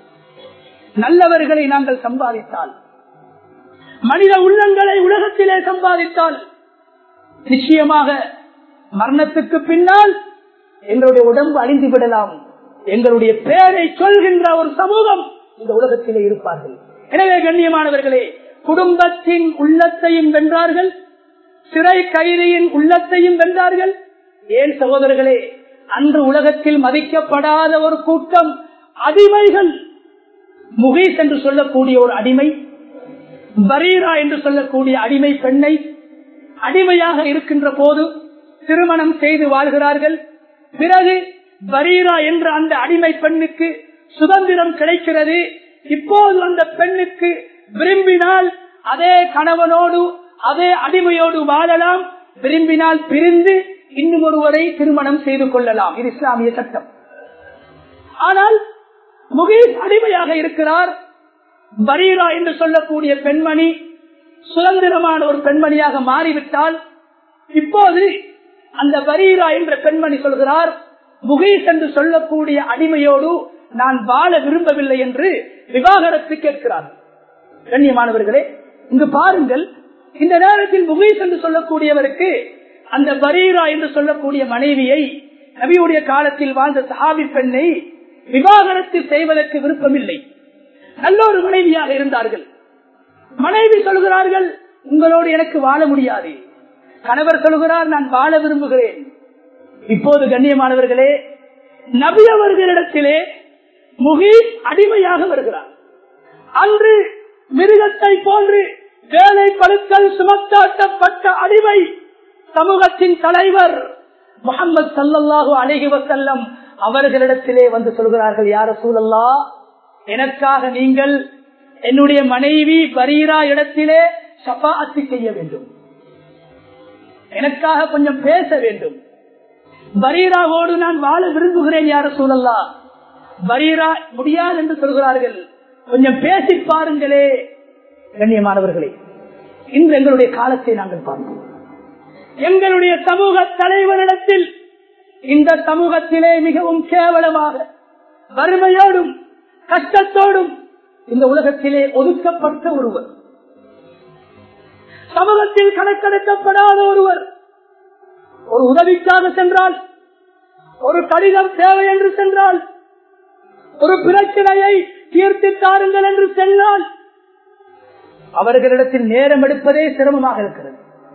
நல்லவர்களை நாங்கள் சம்பாதித்தால், மனித உள்ளங்களை உலகத்திலே சம்பாதித்தால், நிச்சயமாக மரணத்துக்கு பின்னால் எங்களுடைய உடம்பு அழிந்து விடலாம். எங்களுடைய பெயரை சொல்கின்ற ஒரு சமூகம் இந்த உலகத்திலே இருப்பார்கள். எனவே கண்ணியமானவர்களே, குடும்பத்தின் உள்ளத்தையும் வென்றார்கள், சிறை கைதியின் உள்ளத்தையும் வென்றார்கள். ஏன் சகோதரர்களே, அன்று உலகத்தில் மதிக்கப்படாத ஒரு கூட்டம் அடிமைகள், முகீஸ் என்று சொல்லக்கூடிய ஒரு அடிமை, பரீரா என்று சொல்லக்கூடிய அடிமை பெண்ணை அடிமையாக இருக்கின்ற போது திருமணம் செய்து வாழ்கிறார்கள். பிறகு பரீரா என்ற அந்த அடிமை பெண்ணுக்கு சுதந்திரம் கிடைக்கிறது. இப்போது அந்த பெண்ணுக்கு விரும்பினால் அதே கணவனோடு அதே அடிமையோடு வாழலாம், விரும்பினால் பிரிந்து இன்னும் ஒருவரை திருமணம் செய்து கொள்ளலாம். இது இஸ்லாமிய சட்டம். ஆனால் முகீஸ் அடிமையாக இருக்கிறார். பரீரா என்று சொல்லக்கூடிய பெண்மணி சுதந்திரமான ஒரு பெண்மணியாக மாறிவிட்டால், இப்போது அந்த பரீரா என்ற பெண்மணி சொல்கிறார், முகீஸ் என்று சொல்லக்கூடிய அடிமையோடு நான் வாழ விரும்பவில்லை என்று விவாகரத்து கேட்கிறார். கண்ணியமானவர்களே, இங்கு பாருங்கள், இந்த நேரத்தில் முகீஸ் என்று சொல்லக்கூடியவருக்கு அந்த பரீரா என்று சொல்லக்கூடிய மனைவியை, நபியுடைய காலத்தில் வாழ்ந்த சஹாபி பெண்ணை விவாகரத்து செய்வதற்கு விருப்பமில்லை. நல்ல ஒரு மனைவியாக இருந்தார்கள். மனைவி சொல்கிறார்கள், உங்களோடு எனக்கு வாழ முடியாது. கணவர் சொல்கிறார், நான் வாழ விரும்புகிறேன். இப்போது கண்ணியமானவர்களே, நபி அவர்களிடத்திலே முகீஸ் அடிமையாக வருகிறார். அன்று மிருகத்தை போன்று வேலை பழுக்கள் சுமத்தாட்டப்பட்ட அடிமை சமூகத்தின் தலைவர் முஹம்மது ஸல்லல்லாஹு அலைஹி வஸல்லம் அவர்களிடத்திலே வந்து சொல்கிறார்கள், யா ரசூலல்லாஹ், எனக்காக நீங்கள் என்னுடைய மனைவி பரீரா இடத்திலே ஷஃபாஅத் செய்ய வேண்டும், எனக்காக கொஞ்சம் பேச வேண்டும். பரீராவோடு நான் வாழ விரும்புகிறேன் யா ரசூலல்லாஹ். பரீரா முடியாது என்று சொல்கிறார்கள். கொஞ்சம் பேசி பாருங்களே. கண்ணியமானவர்களே, இன்று எங்களுடைய காலத்தை நாங்கள் பார்ப்போம். எங்களுடைய சமூக தலைவரிடத்தில் இந்த சமூகத்திலே மிகவும் கேவலமாக வறுமையோடும் கஷ்டத்தோடும் இந்த உலகத்திலே ஒதுக்கப்பட்ட ஒருவர், சமூகத்தில் கணக்கெடுக்கப்படாத ஒருவர், ஒரு உதவிக்காக சென்றால், ஒரு கடிதம் தேவை என்று சென்றால், ஒரு பிரச்சனையை தீர்த்து தாருங்கள் என்று சென்றால் அவர்களிடத்தில் நேரம் எடுப்பதே சிரமமாக இருக்கிறது,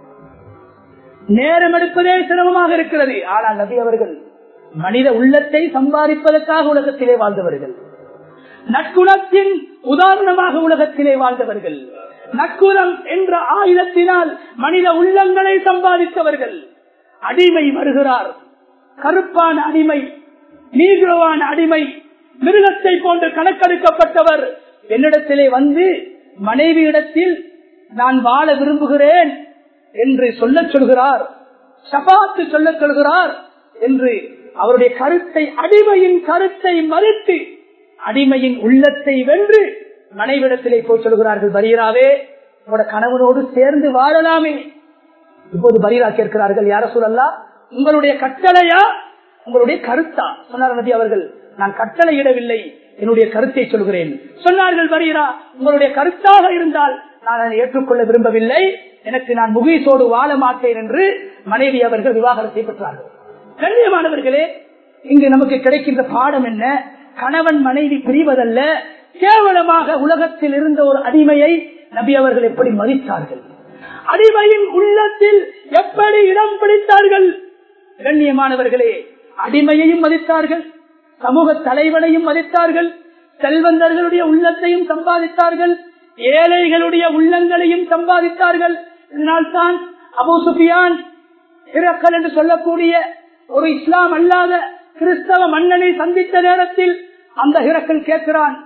நேரம் எடுப்பதே சிரமமாக இருக்கிறது. ஆனால் நபி அவர்கள் மனித உள்ளத்தை சம்பாதிப்பதற்காக உலகத்திலே வாழ்ந்தவர்கள், நற்குணத்தின் உதாரணமாக உலகத்திலே வாழ்ந்தவர்கள், நற்குணம் என்ற ஆயுதத்தினால் மனித உள்ளங்களை சம்பாதித்தவர்கள். அடிமை வருகிறார், கருப்பான அடிமை, நீக்ரோவான அடிமை, மிருகத்தை போன்று கணக்கெடுக்கப்பட்டவர் என்னிடத்திலே வந்து மனைவியிடத்தில் நான் வாழ விரும்புகிறேன் என்று சொல்ல சொல்கிறார், ஷபாத்து சொல்ல சொல்கிறார் என்று அவருடைய கருத்தை, அடிமையின் கருத்தை மறுத்து அடிமையின் உள்ளத்தை வென்று மனைவிடத்திலே போய் சொல்கிறார்கள், பரீராவே உங்களோட கணவனோடு சேர்ந்து வாழலாமே. இப்போது பரீரா கேட்கிறார்கள், யார சூழல்லா, உங்களுடைய கட்டளையா உங்களுடைய கருத்தா? சொன்னார் நபி அவர்கள், நான் கட்டளையிடவில்லை, என்னுடைய கருத்தை சொல்கிறேன். சொன்னார்கள் பரீரா, உங்களுடைய கருத்தாக இருந்தால் நான் அதை ஏற்றுக்கொள்ள விரும்பவில்லை, எனக்கு நான் முகீசோடு வாழ மாட்டேன் என்று மனைவி அவர்கள் விவாகரத்தை பெற்றார்கள். கண்ணியமானவர்களே, இங்கு நமக்கு கிடைக்கின்ற பாடம் என்ன? கணவன் மனைவி பிரிவதல்ல, கேவலமாக உலகத்தில் இருந்த ஒரு அடிமையை நபி அவர்கள் எப்படி மதித்தார்கள், அடிமையின் உள்ளத்தில் எப்படி இடம் பிடித்தார்கள். கண்ணியமானவர்களே, அடிமையையும் மதித்தார்கள், சமூக தலைவனையும் மதித்தார்கள், செல்வந்தர்களுடைய உள்ளத்தையும் சம்பாதித்தார்கள், ஏழைகளுடைய உள்ளங்களையும் சம்பாதித்தார்கள். இதனால்தான் அபூ சுஃபியான் ஹிரக்கல் என்று சொல்லக்கூடிய ஒரு இஸ்லாம் அல்லாத கிறிஸ்தவ மன்னனை சந்தித்த நேரத்தில் அந்த ஹிரக்கல் கேட்கிறான்,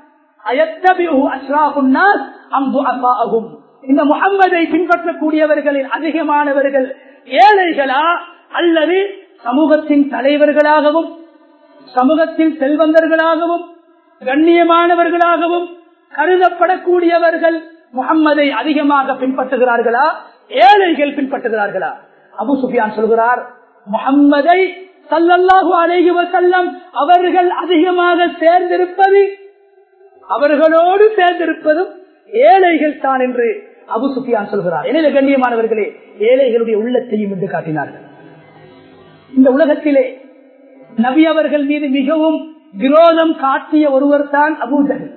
இந்த முஹம்மதை பின்பற்றக்கூடியவர்களில் அதிகமானவர்கள் ஏழைகளா அல்லது சமூகத்தின் தலைவர்களாகவும் சமூகத்தில் செல்வந்தர்களாகவும் கண்ணியமானவர்களாகவும் கருதப்படக்கூடியவர்கள் முஹம்மதை அதிகமாக பின்பற்றுகிறார்களா, ஏழைகள் பின்பற்றுகிறார்களா? அபூ சுஃபியான் சொல்கிறார், முஹம்மதை ஸல்லல்லாஹு அலைஹி வஸல்லம் அவர்கள் அதிகமாக சேர்ந்திருப்பது, அவர்களோடு சேர்ந்திருப்பதும் ஏழைகள் தான் என்று அபூ சுஃபியான் சொல்கிறார். எனவே கண்ணியமானவர்களே, ஏழைகளுடைய உள்ளத்தையும் என்று காட்டினார்கள். இந்த உலகத்திலே நபி அவர்கள் மீது மிகவும் விரோதம் காட்டிய ஒருவர் தான் அபூ ஜஹல்.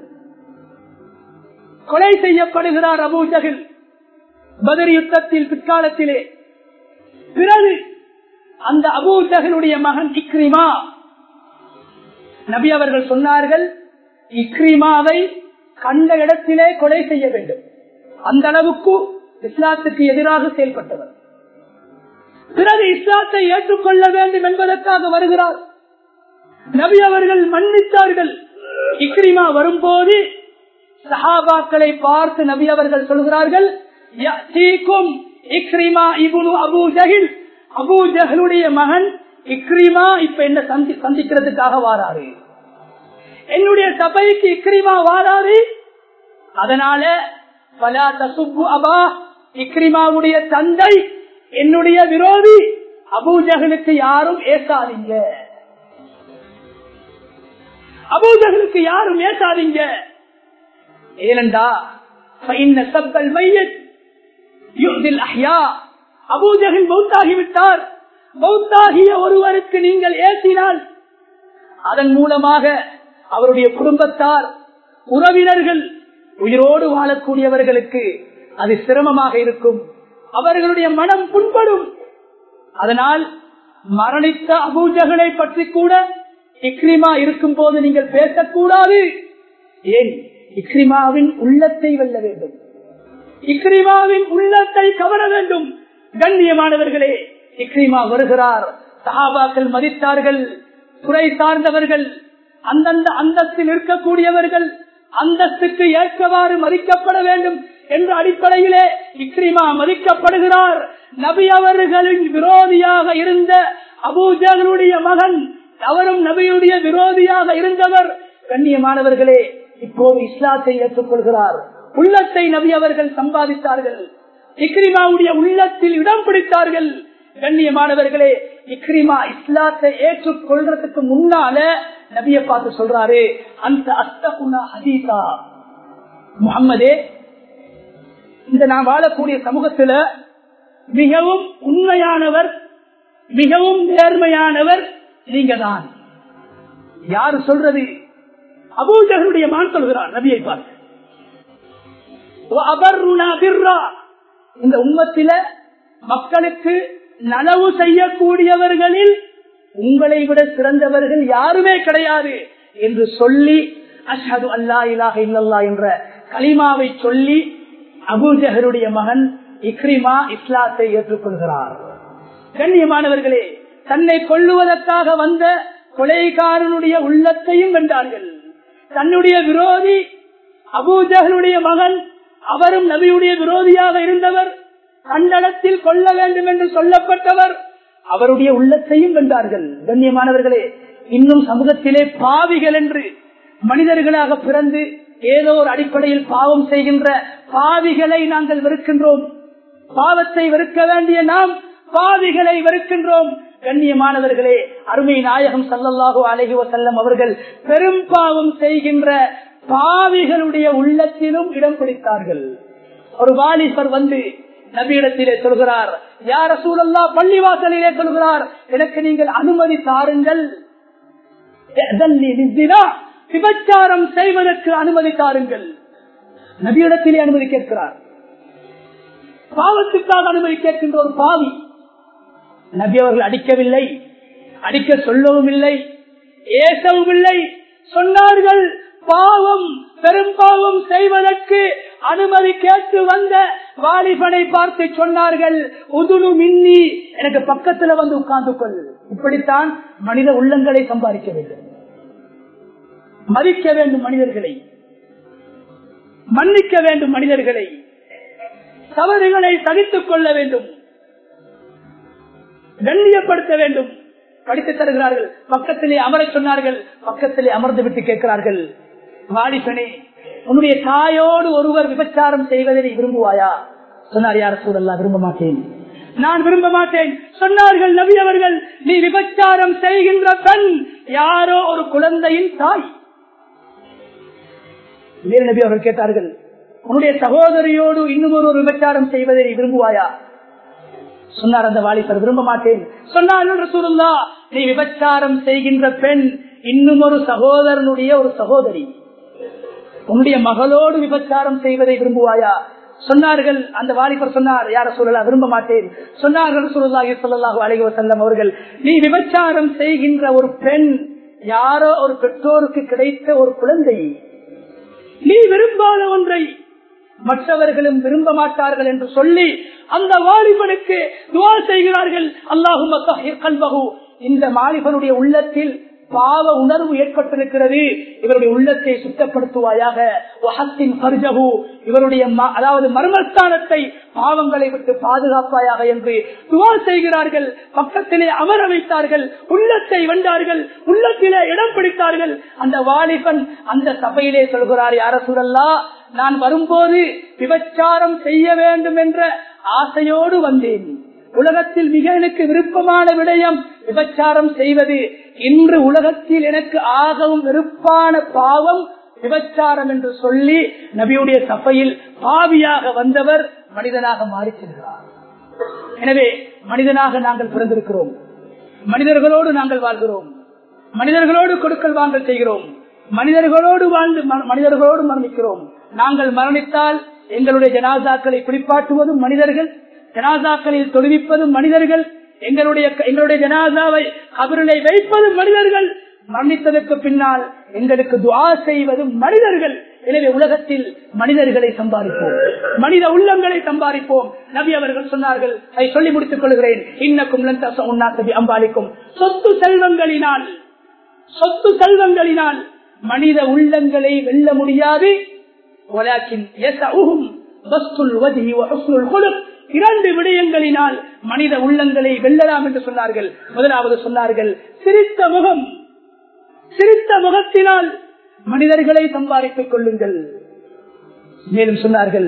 கொலை செய்யப்படுகிறார் அபூ ஜஹல் பத்ர் யுத்தத்தில் பிற்காலத்திலே. பிறகு அந்த அபூ ஜஹலுடைய மகன் இக்ரிமா, நபி அவர்கள் சொன்னார்கள், இக்ரிமாவை கண்ட இடத்திலே கொலை செய்ய வேண்டும். அந்த அளவுக்கு இஸ்லாத்துக்கு எதிராக செயல்பட்டவர். பிறகு இஸ்லாத்தை ஏற்றுக்கொள்ள வேண்டும் என்பதற்காக வருகிறார். நபி அவர்கள் மன்னித்தார்கள். இக்ரிமா வரும்போது சஹாபாக்களை பார்த்து நபி அவர்கள் சொல்கிறார்கள், Ikrima ibn Abu Jahl, Abu ஜஹலுடைய மகன் இக்ரிமா இப்ப என்ன சந்திக்கிறதுக்காக வாராரு, என்னுடைய சபைக்கு இக்ரிமா வாராரு. அதனால பலா தசுப்பு அபா, இக்ரிமாவுடைய தந்தை என்னுடைய விரோதி, அபூ ஜஹலுக்கு யாரும் ஏசாதீங்க, அபூ ஜஹலுக்கு யாரும் ஏசாதீங்க. ஏனென்றா அபூ ஜஹல் மௌத்தாகிவிட்டார். மௌத்தாகிய ஒருவருக்கு நீங்கள் ஏசினால் அதன் மூலமாக அவருடைய குடும்பத்தார், உறவினர்கள், உயிரோடு வாழக்கூடியவர்களுக்கு அது சிரமமாக இருக்கும், அவர்களுடைய மனம் புண்படும். அதனால் மரணித்த அபூ ஜஹலை பற்றி கூட இக்ரிமா இருக்கும் போது நீங்கள் பேசக்கூடாது. ஏன்? இக்ரிமாவின் உள்ளத்தை வெல்ல வேண்டும், இக்ரிமாவின் உள்ளத்தை கவர வேண்டும். கண்ணியமானவர்களே, இக்ரிமா வருகிறார். சஹாபாக்கள் மதித்தார்கள். துறை சார்ந்தவர்கள், அந்தந்த அந்தஸ்தில் இருக்கக்கூடியவர்கள் அந்தஸ்துக்கு ஏற்றவாறு மதிக்கப்பட வேண்டும் என்ற அடிப்படையிலே இக்ரிமா மதிக்கப்படுகிறார். நபி அவர்களின் விரோதியாக இருந்த அபூ ஜஹலுடைய மகன், அவரும் நபியுடைய விரோதியாக இருந்தவர். கண்ணியமானவர்களே, இப்போது இஸ்லாத்தை ஏற்றுக்கொள்கிறார். உள்ளத்தை நபி அவர்கள் சம்பாதித்தார்கள். இக்ரிமாவுடைய உள்ளத்தில் இடம் பிடித்தார்கள். கண்ணியமானவர்களே, இக்ரிமா இஸ்லாத்தை ஏற்றுக்கொள்றதுக்கு முன்னால நபியை பார்த்து சொல்றாரு, அந்த அஸ்தகுனா ஹதீஸா, முஹம்மதே, இந்த நான் வாழக்கூடிய சமூகத்துல மிகவும் உண்மையானவர், மிகவும் நேர்மையானவர் நீங்க தான். யாரு சொல்றது? அபூ ஜஹலுடைய மகன் சொல்கிறார் நபியை பார்த்து. இந்த உம்மத்தில மக்களுக்கு நனவு செய்யக்கூடியவர்களில் உங்களை விட சிறந்தவர்கள் யாருமே கிடையாது என்று சொல்லி அஷ்ஹது அல்லா இலாஹ இல்லல்லாஹ் என்ற கலிமாவை சொல்லி அபூஜஹலுடைய மகன் இக்ரிமா இஸ்லாத்தை ஏற்றுக்கொள்கிறார். கண்ணியமானவர்களே, தன்னை கொல்லுவதற்காக வந்த கொலைகாரனுடைய உள்ளத்தையும் வென்றார்கள். தன்னுடைய விரோதி அபூஜஹலுடைய மகன், அவரும் நபியுடைய விரோதியாக இருந்தவர், கண்டனத்தில் கொல்ல வேண்டும் என்று சொல்லப்பட்டவர், அவருடைய உள்ளத்தையும் வென்றார்கள். கண்ணியமானவர்களே, இன்னும் சமூகத்திலே பாவிகள் என்று மனிதர்களாக பிறந்து ஏதோ ஒரு அடிப்படையில் பாவம் செய்கின்ற பாவிகளை நாங்கள் வெறுக்கின்றோம். பாவத்தை வெறுக்க வேண்டிய நாம் பாவிகளை வெறுக்கின்றோம். கண்ணியமானவர்களே, அருமை நாயகம் ஸல்லல்லாஹு அலைஹி வஸல்லம் அவர்கள் பெரும் பாவம் செய்கின்ற பாவிகளுடைய உள்ளத்திலும் இடம் பிடித்தார்கள். ஒரு வாலிபர் வந்து நபியிடத்திலே சொல்கிறார், யா ரசூலல்லாஹ், பள்ளிவாசலிலே சொல்கிறார், எனக்கு நீங்கள் அனுமதி தாருங்கள், விபச்சாரம் செய்வதற்கு அனுமதி தாருங்கள். நபியிடத்திலே அனுமதி கேட்கிறார். பாவத்துக்காக அனுமதி கேட்கின்ற ஒரு பாவி. நபி அவர்கள் அடிக்கவில்லை, அடிக்க சொல்லவும் இல்லை, ஏசவும் இல்லை. சொன்னார்கள், பாவம் பெரும் பாவம் செய்வதற்கு அனுமதி கேட்டு வந்த வாலிபனை பார்த்து சொன்னார்கள், உதுனு மின்னி, எனக்கு பக்கத்துல வந்து உட்கார்ந்து கொள். இப்படித்தான் மனித உள்ளங்களை சம்பாதிக்க வேண்டும், மதிக்க வேண்டும் மனிதர்களை, மன்னிக்க வேண்டும் மனிதர்களை, தவறுகளை சகித்துக் கொள்ள வேண்டும், கண்ணியப்படுத்த வேண்டும். படித்து தருகிறார்கள். பக்கத்திலே அமர சொன்னார்கள். பக்கத்திலே அமர்ந்து விட்டு கேட்கிறார்கள், வாலிபனே, உன்னுடைய தாயோடு ஒருவர் விபச்சாரம் செய்வதை நீ விரும்புவாயா? சொன்னார், யார் ரசூலல்லாஹ், விரும்ப மாட்டேன், நான் விரும்ப மாட்டேன். சொன்னார்கள் நபி அவர்கள், நீ விபச்சாரம் செய்கின்ற பெண் யாரோ ஒரு குழந்தையின் தாய். வேறு நபி அவர்கள் கேட்டார்கள், உன்னுடைய சகோதரியோடு இன்னும் ஒரு விபச்சாரம் செய்வதை நீ விரும்புவாயா? சொன்னார் அந்த வாலிபர், விரும்ப மாட்டேன். சொன்னார்கள் ரசூலுல்லாஹ், நீ விபச்சாரம் செய்கின்ற பெண் இன்னும் ஒரு சகோதரனுடைய ஒரு சகோதரி, உன்னுடைய மகளோடு விபச்சாரம் செய்வதை விரும்புவாயா? சொன்னார்கள். அந்த வாலிபர் சொன்னார், யார் ரசூலுல்லாஹ், விரும்ப மாட்டேன். சொன்னார்கள் ரசூலுல்லாஹி ஸல்லல்லாஹு அலைஹி வஸல்லம் அவர்கள், நீ விபச்சாரம் செய்கின்ற ஒரு பெண் யாரோ ஒரு பெற்றோருக்கு கிடைத்த ஒரு குழந்தை, நீ விரும்பாத ஒன்றை மற்றவர்களும் விரும்ப மாட்டார்கள் என்று சொல்லி அந்த வாலிபனுக்கு துஆ செய்கிறார்கள். அல்லாஹும்ம தஹ்ஹிர் கல்பஹு, இந்த வாலிபனுடைய உள்ளத்தில் பாவ உணர்வு ஏற்பட்டிருக்கிறது, இவருடைய உள்ளத்தை சுத்தப்படுத்துவாயாக. வஹத்தின் ஃபர்ஜஹு, இவருடைய அதாவது மர்மஸ்தானத்தை பாவங்களை விட்டு பாதுகாப்பாயாக என்று துஆ செய்கிறார்கள். பக்கத்திலே அமர வைத்தார்கள், உள்ளத்தை வென்றார்கள், உள்ளத்திலே இடம் பிடித்தார்கள். அந்த வாலிபன் அந்த சபையிலே சொல்கிறார், யா ரசூலல்லாஹ், நான் வரும்போது விபச்சாரம் செய்ய வேண்டும் என்ற ஆசையோடு வந்தேன். உலகத்தில் மிக எனக்கு விருப்பமான விடயம் விபச்சாரம் செய்வது. இன்று உலகத்தில் எனக்கு ஆகவும் விருப்பான பாவம் விபச்சாரம் என்று சொல்லி நபியுடைய சபையில் பாவியாக வந்தவர் மனிதனாக மாறி செல்கிறார். எனவே மனிதனாக நாங்கள் பிறந்திருக்கிறோம், மனிதர்களோடு நாங்கள் வாழ்கிறோம், மனிதர்களோடு கொடுக்கல் வாங்கல் செய்கிறோம், மனிதர்களோடு வாழ்ந்து மனிதர்களோடு மரணிக்கிறோம். நாங்கள் மரணித்தால் எங்களுடைய ஜனாசாக்களை குளிப்பாட்டுவதும் மனிதர்கள், ஜனாசாக்களில் தொழுவிப்பதும் மனிதர்கள், எங்களுடைய எங்களுடைய ஜனாசாவை கபரிலே வைப்பதும் மனிதர்கள், மரணித்ததற்கு பின்னால் எங்களுக்கு துஆ செய்வதும் மனிதர்கள். எனவே உலகத்தில் மனிதர்களை சம்பாதிப்போம், மனித உள்ளங்களை சம்பாதிப்போம். நபி அவர்கள் சொன்னார்கள், அதை சொல்லி முடித்துக் கொள்கிறேன், இன்னக்கும் லன் தஸஉன் நாஸ பி அம்வாலிக்கும், சொத்து செல்வங்களினால் சொத்து செல்வங்களினால் மனித உள்ளங்களை வெல்ல முடியாது. வலாக்கின் யஸஉஹும் பஸ்துல் வஜ்ஹி வ ஹுஸ்னுல் குலுக், இரண்டு விடயங்களினால் மனித உள்ளங்களை வெல்லலாம் என்று சொன்னார்கள். முதலாவது சொன்னார்கள், சிரித்த முகம், சிரித்த முகத்தினால் மனிதர்களை சம்பாதித்துக் கொள்ளுங்கள். மேலும் சொன்னார்கள்,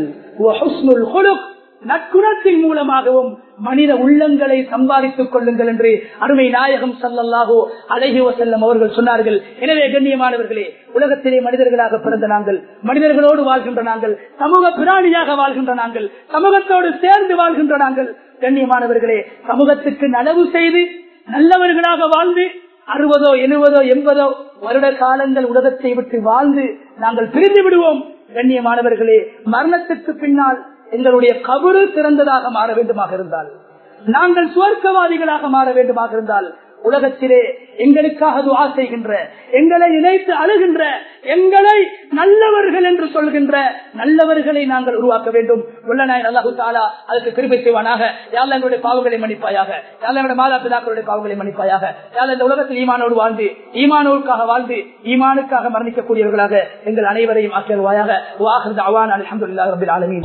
நற்குணத்தின் மூலமாகவும் மனித உள்ளங்களை சம்பாதித்துக் கொள்ளுங்கள் என்று அருமை நாயகம் ஸல்லல்லாஹு அலைஹி வஸல்லம் அவர்கள் சொன்னார்கள். எனவே கண்ணியமானவர்களே, உலகத்திலே மனிதர்களாக பிறந்த நாங்கள், மனிதர்களோடு வாழ்கின்ற நாங்கள், சமூக பிராணியாக வாழ்கின்ற நாங்கள், சமூகத்தோடு சேர்ந்து வாழ்கின்ற நாங்கள், கண்ணியமானவர்களே, சமூகத்துக்கு நனவு செய்து நல்லவர்களாக வாழ்ந்து அறுபதோ எழுபதோ எண்பதோ வருட காலங்கள் உலகத்தை விட்டு வாழ்ந்து நாங்கள் பிரிந்து விடுவோம். கண்ணியமானவர்களே, மரணத்துக்கு பின்னால் எங்களுடைய கபரு திறந்ததாக மாற வேண்டுமாக இருந்தால், நாங்கள் சுவர்க்கவாதிகளாக மாற வேண்டுமாக இருந்தால், உலகத்திலே எங்களுக்காக துஆ செய்கின்ற, எங்களை நினைத்து அழுகின்ற, எங்களை நல்லவர்கள் என்று சொல்கின்ற நல்லவர்களை நாங்கள் உருவாக்க வேண்டும். உள்ளநாயன் அல்லாஹு தஆலா அதற்கு கிருபை செய்வானாக. யா அல்லாஹ் எங்களுடைய பாவங்களை மன்னிப்பாயாக. யா அல்லாஹ் எங்களுடைய மாதா பிதாக்களுடைய பாவங்களை மன்னிப்பாயாக. யா அல்லாஹ் இந்த உலகத்தில் ஈமானோடு வாழ்ந்து ஈமானோருக்காக வாழ்ந்து ஈமானுக்காக மரணிக்கக்கூடியவர்களாக எங்கள் அனைவரையும் ஆக்கியருவாயாக. வாஹிர் தஅவானா அல்ஹம்துலில்லாஹி ரப்பில் ஆலமீன்.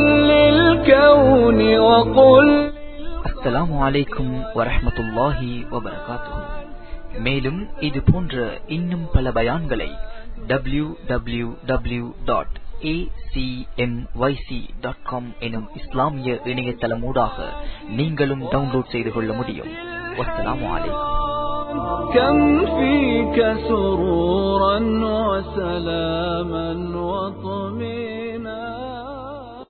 அஸ்ஸலாமு அலைக்கும் வரஹ்மத்துல்லாஹி வபரகாத்துஹு. மேலும் இது போன்ற இன்னும் பல பயான்களை W W W dot A C M Y C dot com எனும் இஸ்லாமிய இணையதளமூடாக நீங்களும் டவுன்லோட் செய்து கொள்ள முடியும். வஸ்ஸலாமு அலைக்கும். كم فيك سرورا وسلاما وطمئنا